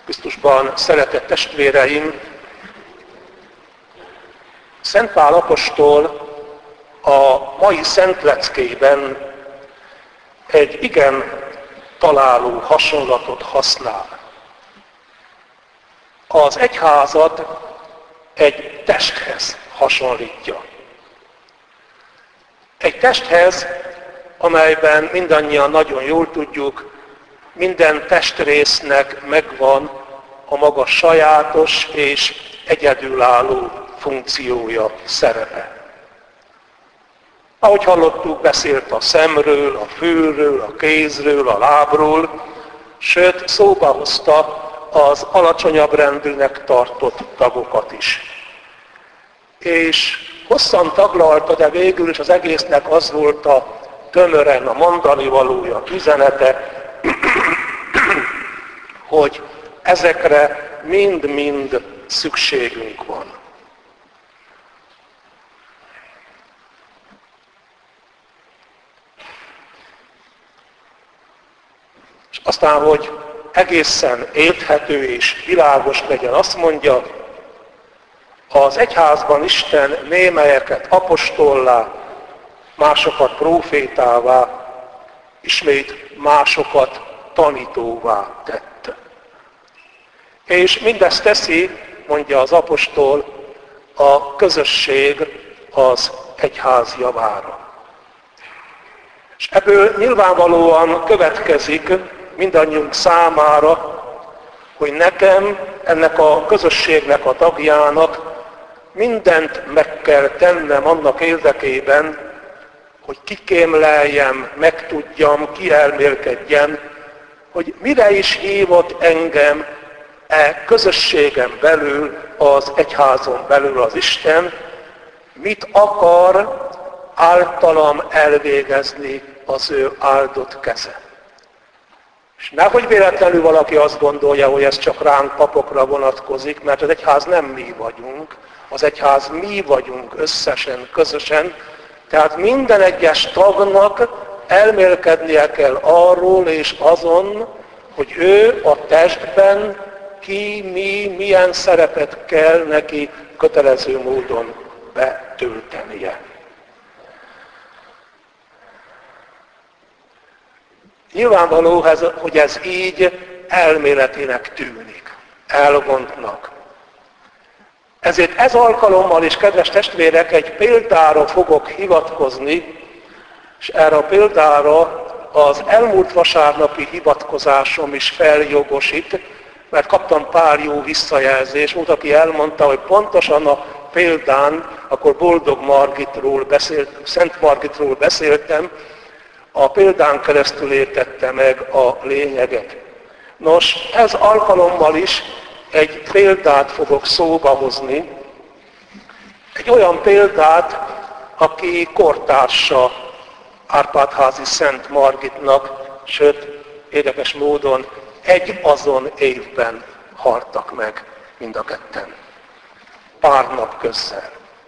Krisztusban szeretett testvéreim, Szent Pál apostol a mai Szent Leckében egy igen találó hasonlatot használ. Az egyházat egy testhez hasonlítja. Egy testhez, amelyben mindannyian nagyon jól tudjuk, minden testrésznek megvan a maga sajátos és egyedülálló funkciója, szerepe. Ahogy hallottuk, beszélt a szemről, a fülről, a kézről, a lábról, sőt szóba hozta az alacsonyabb rendűnek tartott tagokat is. És hosszan taglalta, de végül is az egésznek az volt a tömören a mondani valója, üzenete, hogy ezekre mind-mind szükségünk van. És aztán, hogy egészen érthető és világos legyen, azt mondja, az egyházban Isten némelyeket apostollá, másokat prófétává, ismét másokat tanítóvá tette. És mindezt teszi, mondja az apostol, a közösség az egyház javára. És ebből nyilvánvalóan következik mindannyiunk számára, hogy nekem, ennek a közösségnek a tagjának mindent meg kell tennem annak érdekében, hogy kikémleljem, megtudjam, kielmélkedjem, hogy mire is hívott engem közösségen belül, az egyházon belül az Isten, mit akar általam elvégezni az ő áldott keze. És nehogy véletlenül valaki azt gondolja, hogy ez csak ránk papokra vonatkozik, mert az egyház nem mi vagyunk, az egyház mi vagyunk összesen, közösen, tehát minden egyes tagnak elmélkednie kell arról és azon, hogy ő a testben ki, milyen szerepet kell neki kötelező módon betöltenie. Nyilvánvaló, hogy ez így elméletének tűnik, elvontnak. Ezért ez alkalommal is, kedves testvérek, egy példára fogok hivatkozni, és erre a példára az elmúlt vasárnapi hivatkozásom is feljogosít, mert kaptam pár jó visszajelzést, volt, aki elmondta, hogy pontosan a példán, akkor Boldog Margitról Szent Margitról beszéltem, a példán keresztül értette meg a lényeget. Nos, ez alkalommal is egy példát fogok szóba hozni, egy olyan példát, aki kortársa Árpád-házi Szent Margitnak, sőt, érdekes módon egy azon évben haltak meg mind a ketten. Pár nap közzel.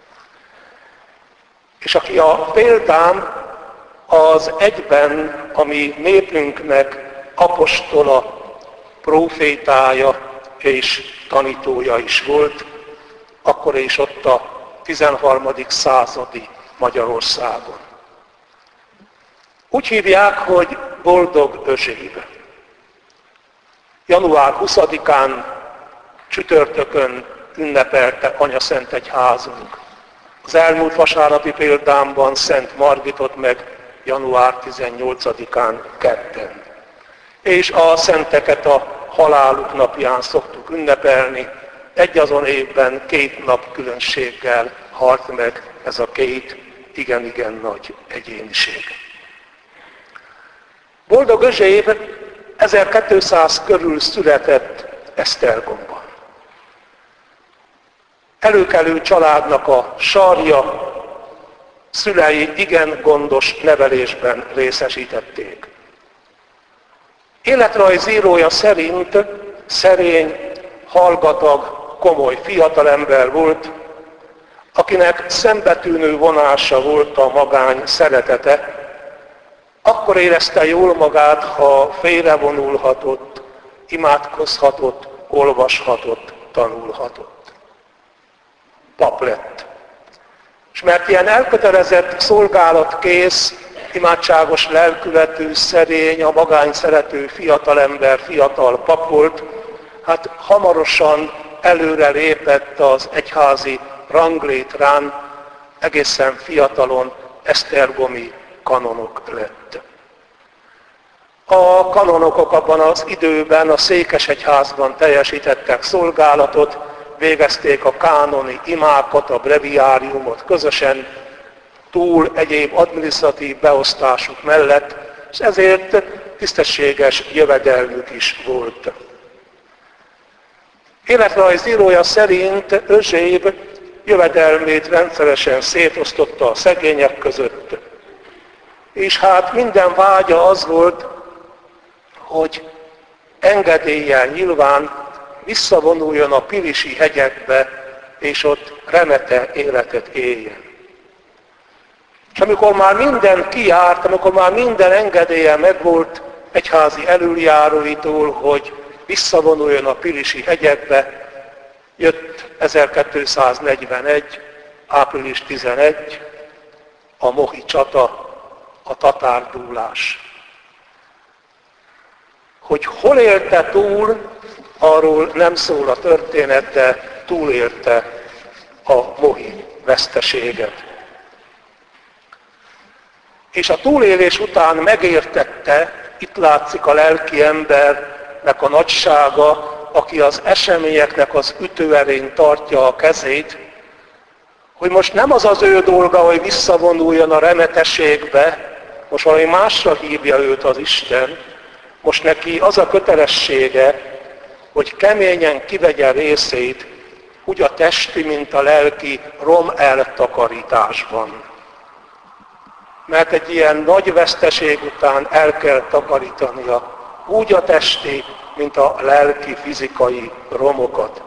És aki a példám, az egyben, ami népünknek apostola, prófétája és tanítója is volt, akkor és ott a 13. századi Magyarországon. Úgy hívják, hogy Boldog Özséb. Január 20-án csütörtökön ünnepelte Anyaszentegyházunk. Az elmúlt vasárnapi példámban Szent Margitot meg január 18-án kedden. És a szenteket a haláluk napján szoktuk ünnepelni. Egy azon évben 2 nap különbséggel halt meg ez a 2 igen-igen nagy egyéniség. Boldog Özséb 1200 körül született Esztergomban. Előkelő családnak a sarja, szülei igen gondos nevelésben részesítették. Életrajzírója szerint szerény, hallgatag, komoly fiatalember volt, akinek szembetűnő vonása volt a magány szeretete, akkor érezte jól magát, ha félrevonulhatott, imádkozhatott olvashatott, tanulhatott. Pap lett. És mert ilyen elkötelezett, szolgálatkész, imádságos lelkületű, szerény, a magány szerető fiatalember, fiatal pap volt, hát hamarosan előre lépett az egyházi ranglétrán, egészen fiatalon esztergomi kanonok lett. A kanonokok abban az időben a székesegyházban teljesítettek szolgálatot, végezték a kánoni imákat, a breviáriumot közösen, túl egyéb adminisztratív beosztásuk mellett, és ezért tisztességes jövedelmük is volt. Életrajzírója szerint Euzséb jövedelmét rendszeresen szétosztotta a szegények között, és hát minden vágya az volt, hogy engedéllyel nyilván visszavonuljon a Pilisi hegyekbe, és ott remete életet éljen. És amikor már minden kijárt, amikor már minden engedélye megvolt egyházi elöljáróitól, hogy visszavonuljon a Pilisi hegyekbe, jött 1241. április 11, a mohi csata, a tatárdúlás. Hogy hol élte túl, arról nem szól a történet, de túlélte a mohi veszteséget. És a túlélés után megértette, itt látszik a lelki embernek a nagysága, aki az eseményeknek az ütőerén tartja a kezét, hogy most nem az az ő dolga, hogy visszavonuljon a remeteségbe, most valami másra hívja őt az Isten, most neki az a kötelessége, hogy keményen kivegye részét, úgy a testi, mint a lelki rom eltakarításban. Mert egy ilyen nagy veszteség után el kell takarítania úgy a testi, mint a lelki, fizikai romokat.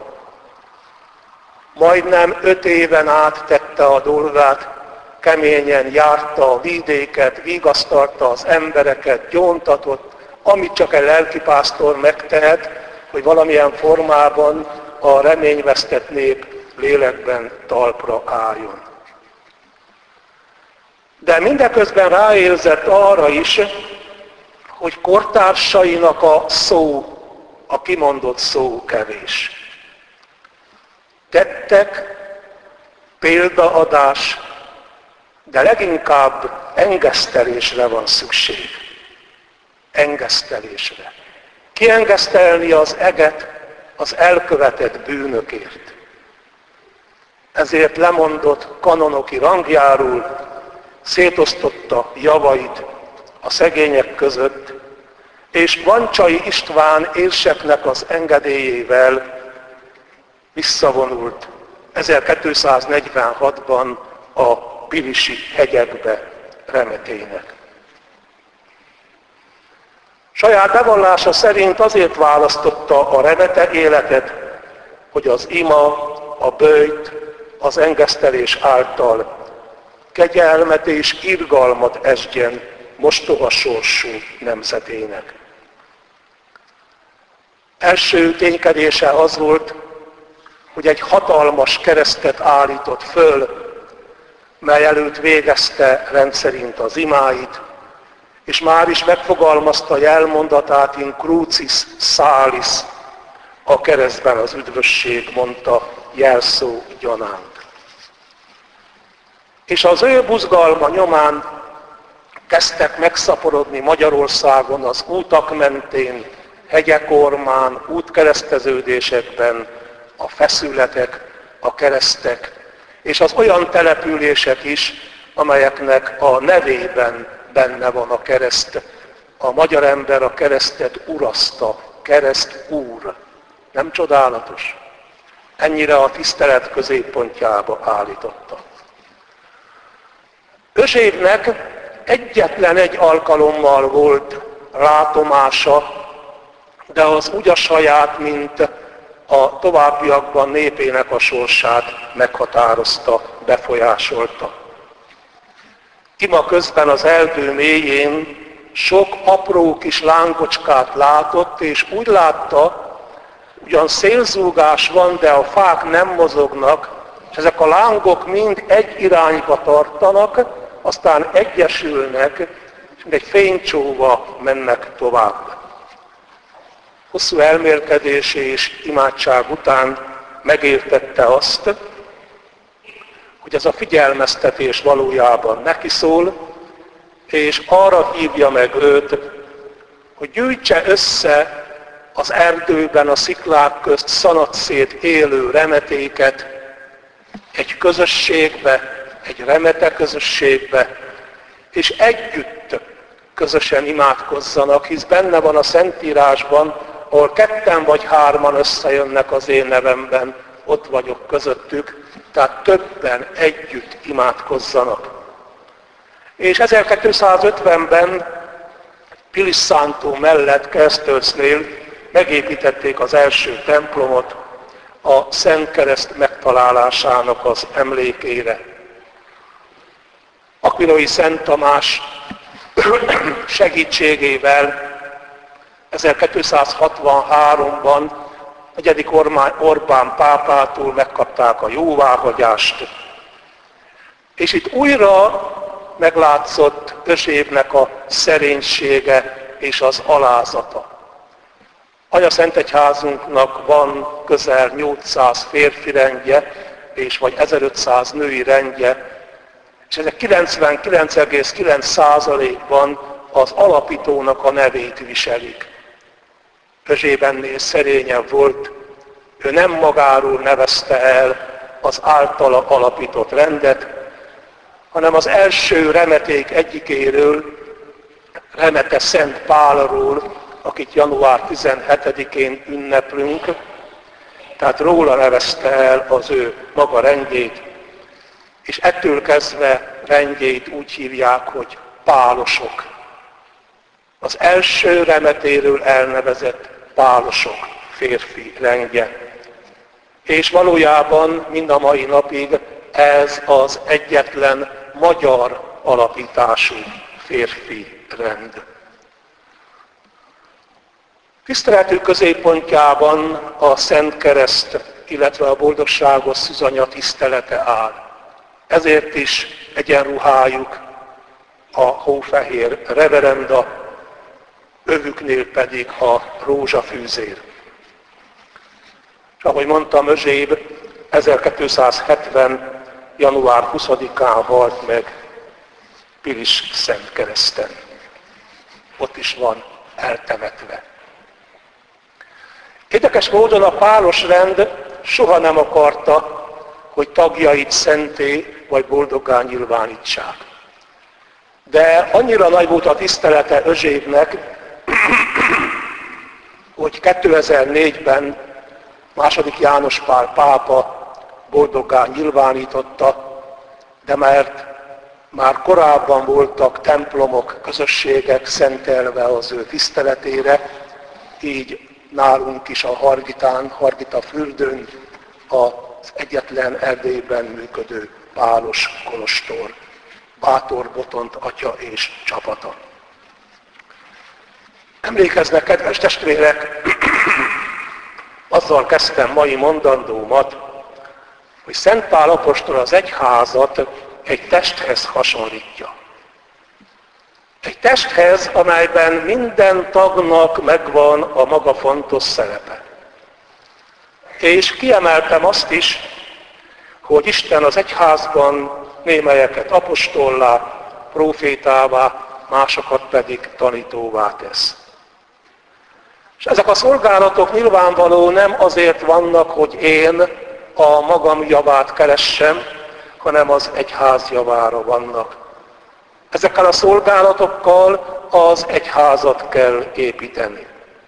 Majdnem 5 éven át tette a dolgát, keményen járta a vidéket, vigasztalta az embereket, gyóntatott, amit csak egy lelkipásztor megtehet, hogy valamilyen formában a reményvesztett nép lélekben talpra álljon. De mindeközben ráérzett arra is, hogy kortársainak a szó, a kimondott szó kevés. Tettek, példaadás, de leginkább engesztelésre van szükség. Engesztelésre. Kiengesztelni az eget az elkövetett bűnökért. Ezért lemondott kanonoki rangjáról, szétosztotta javait a szegények között, és Vancsai István érseknek az engedélyével visszavonult 1246-ban a Pilisi hegyekbe remetének. Saját bevallása szerint azért választotta a remete életet, hogy az ima, a böjt, az engesztelés által kegyelmet és irgalmat esdjen mostoha sorsú nemzetének. Első ténykedése az volt, hogy egy hatalmas keresztet állított föl, mely előtt végezte rendszerint az imáit, és már is megfogalmazta jelmondatát, in crucis salis, a keresztben az üdvösség, mondta jelszó gyanánt. És az ő buzgalma nyomán kezdtek megszaporodni Magyarországon az útak mentén, hegyek ormán, útkereszteződésekben a feszületek, a keresztek, és az olyan települések is, amelyeknek a nevében benne van a kereszt. A magyar ember a keresztet uraszta, kereszt úr. Nem csodálatos? Ennyire a tisztelet középpontjába állította. Euzsébnek egyetlen egy alkalommal volt látomása, de az úgy a saját, mint a továbbiakban népének a sorsát meghatározta, befolyásolta. Ima közben az erdő mélyén sok apró kis lángocskát látott, és úgy látta, ugyan szélzúgás van, de a fák nem mozognak, és ezek a lángok mind egy irányba tartanak, aztán egyesülnek, és egy fénycsóva mennek tovább. Hosszú elmélkedés és imádság után megértette azt, hogy ez a figyelmeztetés valójában neki szól, és arra hívja meg őt, hogy gyűjtse össze az erdőben, a sziklák közt szanatszét élő remetéket egy közösségbe, egy remete közösségbe, és együtt közösen imádkozzanak, hisz benne van a Szentírásban, ahol 2 vagy 3 összejönnek az én nevemben, ott vagyok közöttük, tehát többen együtt imádkozzanak. És 1250-ben Piliszszántó mellett Kersztölcnél megépítették az első templomot a Szent Kereszt megtalálásának az emlékére. Aquileai Szent Tamás segítségével 1263-ban 4. Orbán pápától megkapták a jóváhagyást. És itt újra meglátszott Özsébnek a szerénysége és az alázata. Anyaszentegyházunknak van közel 800 férfi rendje, és vagy 1500 női rendje, és ezek 99,9%-ban az alapítónak a nevét viselik. Özséb ennél szerényebb volt, ő nem magáról nevezte el az általa alapított rendet, hanem az első remeték egyikéről, Remete Szent Pálról, akit január 17-én ünneplünk, tehát róla nevezte el az ő maga rendjét, és ettől kezdve rendjét úgy hívják, hogy pálosok. Az első remetéről elnevezett pálosok férfi rendje. És valójában mind a mai napig ez az egyetlen magyar alapítású férfi rend. Tiszteletük középpontjában a Szent Kereszt, illetve a Boldogságos Szűzanya tisztelete áll. Ezért is egyenruhájuk a hófehér reverenda, övüknél pedig a rózsafűzér. És ahogy mondtam, Özséb 1270. január 20-án halt meg Pilis Szentkereszten. Ott is van eltemetve. Érdekes módon a pálos rend soha nem akarta, hogy tagjait szenté vagy boldoggá nyilvánítsák. De annyira nagy volt a tisztelete Özsébnek, hogy 2004-ben II. János Pál pápa boldoggá nyilvánította, de mert már korábban voltak templomok, közösségek szentelve az ő tiszteletére, így nálunk is a Hargitán, Hargita-fürdőn az egyetlen Erdélyben működő pálos kolostor, Bátor Botont atya és csapata. Emlékeznek, kedves testvérek, azzal kezdtem mai mondandómat, hogy Szent Pál apostol az egyházat egy testhez hasonlítja. Egy testhez, amelyben minden tagnak megvan a maga fontos szerepe. És kiemeltem azt is, hogy Isten az egyházban némelyeket apostollá, prófétává, másokat pedig tanítóvá tesz. És ezek a szolgálatok nyilvánvaló nem azért vannak, hogy én a magam javát keressem, hanem az egyház javára vannak. Ezekkel a szolgálatokkal az egyházat kell építeni.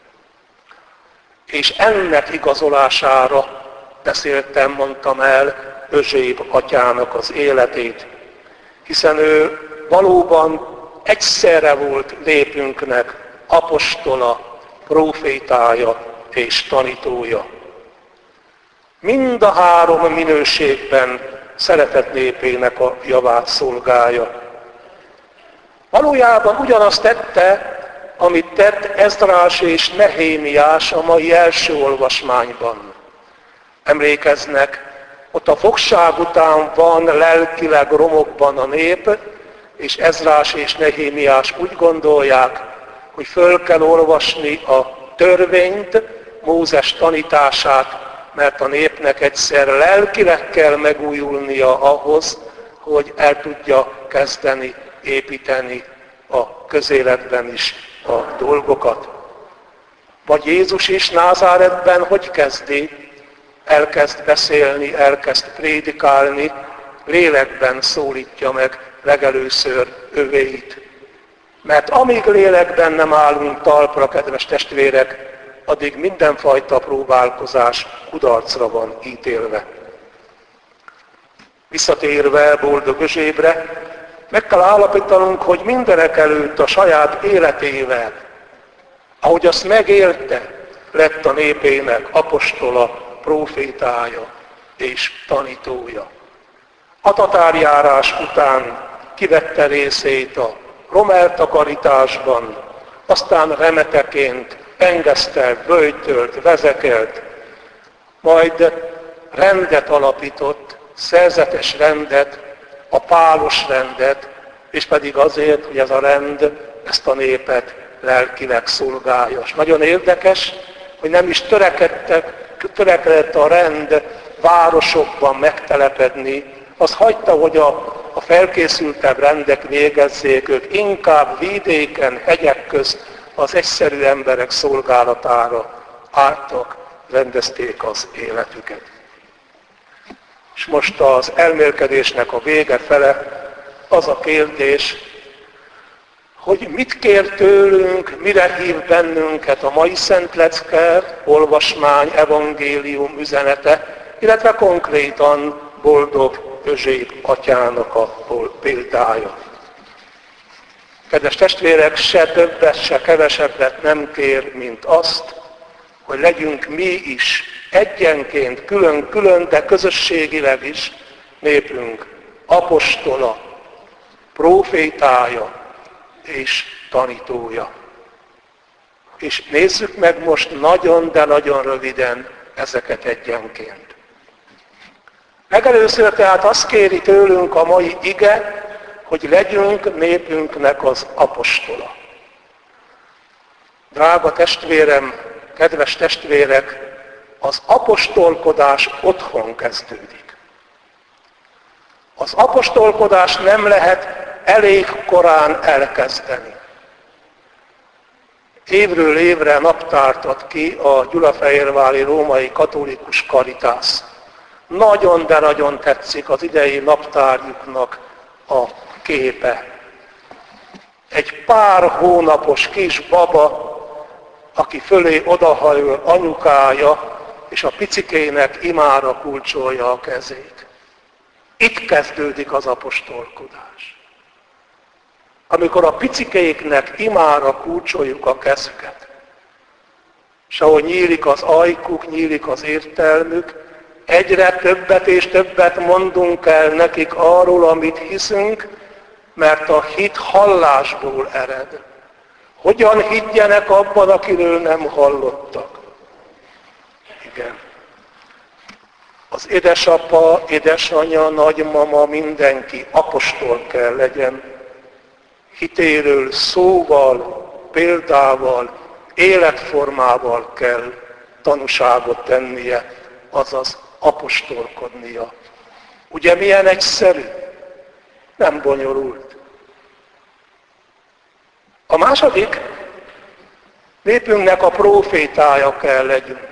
És ennek igazolására mondtam el Özséb atyának az életét, hiszen ő valóban egyszerre volt népünknek apostola, prófétája és tanítója. Mind a három minőségben szeretett népének a javát szolgálja. Valójában ugyanazt tette, amit tett Ezdrás és Nehémiás a mai első olvasmányban. Emlékeznek, ott a fogság után van lelkileg romokban a nép, és Ezdrás és Nehémiás úgy gondolják, hogy föl kell olvasni a törvényt, Mózes tanítását, mert a népnek egyszer lelkileg kell megújulnia ahhoz, hogy el tudja kezdeni építeni a közéletben is a dolgokat. Vagy Jézus is Názáretben hogy kezdi? Elkezd beszélni, elkezd prédikálni, lélekben szólítja meg legelőször övéit. Mert amíg lélekben nem állunk talpra, kedves testvérek, addig mindenfajta próbálkozás kudarcra van ítélve. Visszatérve Boldog Özsébre, meg kell állapítanunk, hogy mindenek előtt a saját életével, ahogy azt megélte, lett a népének apostola, prófétája és tanítója. A tatárjárás után kivette részét a romeltakarításban, aztán remeteként engesztelt, böjtölt, vezekelt, majd rendet alapított, szerzetes rendet, a pálos rendet, és pedig azért, hogy ez a rend ezt a népet lelkileg szolgálja. És nagyon érdekes, hogy nem is törekedett a rend városokban megtelepedni, azt hagyta, hogy a felkészültebb rendek végezzék, ők inkább vidéken, hegyek közt az egyszerű emberek szolgálatára álltak, rendezték az életüket. És most az elmélkedésnek a vége fele az a kérdés, hogy mit kér tőlünk, mire hív bennünket a mai Szent Lecke, olvasmány, evangélium üzenete, illetve konkrétan Boldog Özséb atyának a példája. Kedves testvérek, se többet, se kevesebbet nem kér, mint azt, hogy legyünk mi is egyenként, külön-külön, de közösségileg is népünk apostola, prófétája és tanítója. És nézzük meg most nagyon, de nagyon röviden ezeket egyenként. Legelőször tehát azt kéri tőlünk a mai ige, hogy legyünk népünknek az apostola. Drága testvérem, kedves testvérek, az apostolkodás otthon kezdődik. Az apostolkodás nem lehet elég korán elkezdeni. Évről évre naptárt ad ki a Gyulafehérvári Római Katolikus Karitász. Nagyon, de nagyon tetszik az idei naptárjuknak a képe. Egy pár hónapos kis baba, aki fölé odahajol anyukája, és a picikének imára kulcsolja a kezét. Itt kezdődik az apostolkodás. Amikor a picikéknek imára kulcsoljuk a kezüket, és ahogy nyílik az ajkuk, nyílik az értelmük, egyre többet és többet mondunk el nekik arról, amit hiszünk, mert a hit hallásból ered. Hogyan higgyenek abban, akiről nem hallottak? Igen. Az édesapa, édesanya, nagymama, mindenki apostol kell legyen. Hitéről szóval, példával, életformával kell tanúságot tennie, azaz apostolkodnia. Ugye milyen egyszerű? Nem bonyolult. A második, népünknek a prófétája kell legyünk.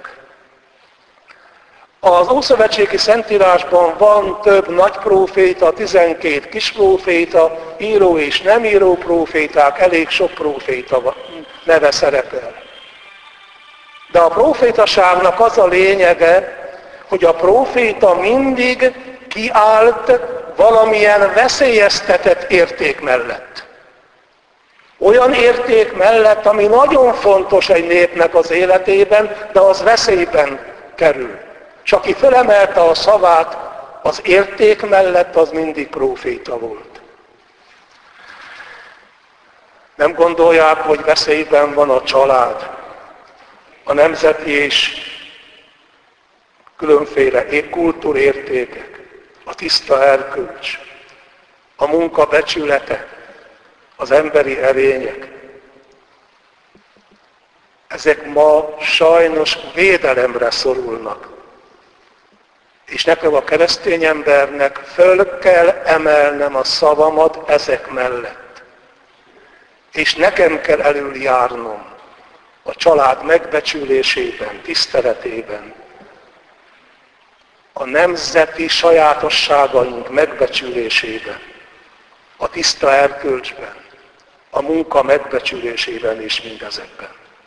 Az Ószövetségi Szentírásban van több nagy próféta, 12 kis próféta, író és nem író próféták, elég sok próféta neve szerepel. De a prófétaságnak az a lényege, hogy a próféta mindig kiállt valamilyen veszélyeztetett érték mellett. Olyan érték mellett, ami nagyon fontos egy népnek az életében, de az veszélyben kerül. És aki felemelte a szavát az érték mellett, az mindig próféta volt. Nem gondolják, hogy veszélyben van a család, a nemzeti és különféle kultúrértékek, a tiszta erkölcs, a munka becsülete, az emberi erények. Ezek ma sajnos védelemre szorulnak. És nekem a keresztény embernek föl kell emelnem a szavamat ezek mellett. És nekem kell előjárnom a család megbecsülésében, tiszteletében, a nemzeti sajátosságaink megbecsülésében, a tiszta erkölcsben, a munka megbecsülésében és mindezekben.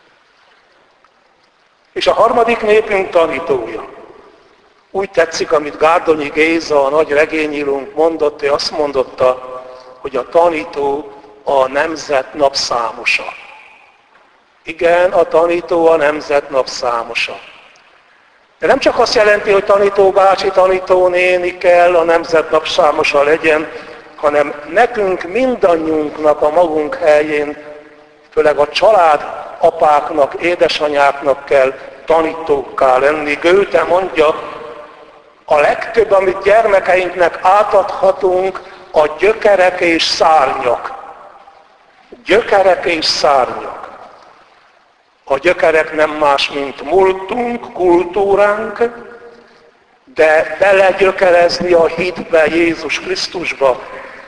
És a harmadik népünk tanítója. Úgy tetszik, amit Gárdonyi Géza, a nagy regényírónk mondott, ő azt mondotta, hogy a tanító a nemzet napszámosa. Igen, a tanító a nemzet napszámosa. De nem csak azt jelenti, hogy tanító bácsi, tanító néni kell a nemzet napszámosa legyen, hanem nekünk mindannyiunknak a magunk helyén, főleg a család apáknak, édesanyáknak kell tanítókká lenni. Goethe mondja, a legtöbb, amit gyermekeinknek átadhatunk, a gyökerek és szárnyak. Gyökerek és szárnyak. A gyökerek nem más, mint múltunk, kultúránk, de belegyökerezni a hitbe, Jézus Krisztusba,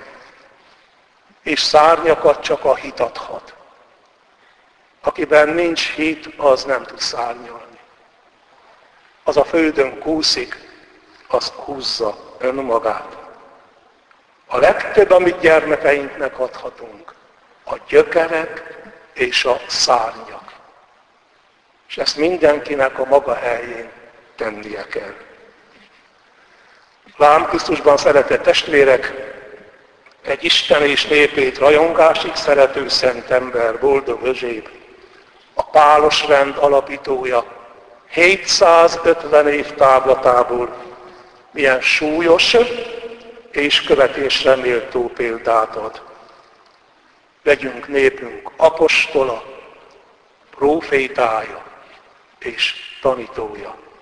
és szárnyakat csak a hit adhat. Akiben nincs hit, az nem tud szárnyalni. Az a földön kúszik, az húzza önmagát. A legtöbb, amit gyermekeinknek adhatunk, a gyökerek és a szárnyak. És ezt mindenkinek a maga helyén tennie kell. Lám Krisztusban szeretett testvérek, egy Isten és népét rajongásig szerető szent ember, Boldog Özséb, a pálos rend alapítója, 750 év távlatából milyen súlyos és követésre méltó példát ad. Legyünk népünk apostola, prófétája és tanítója.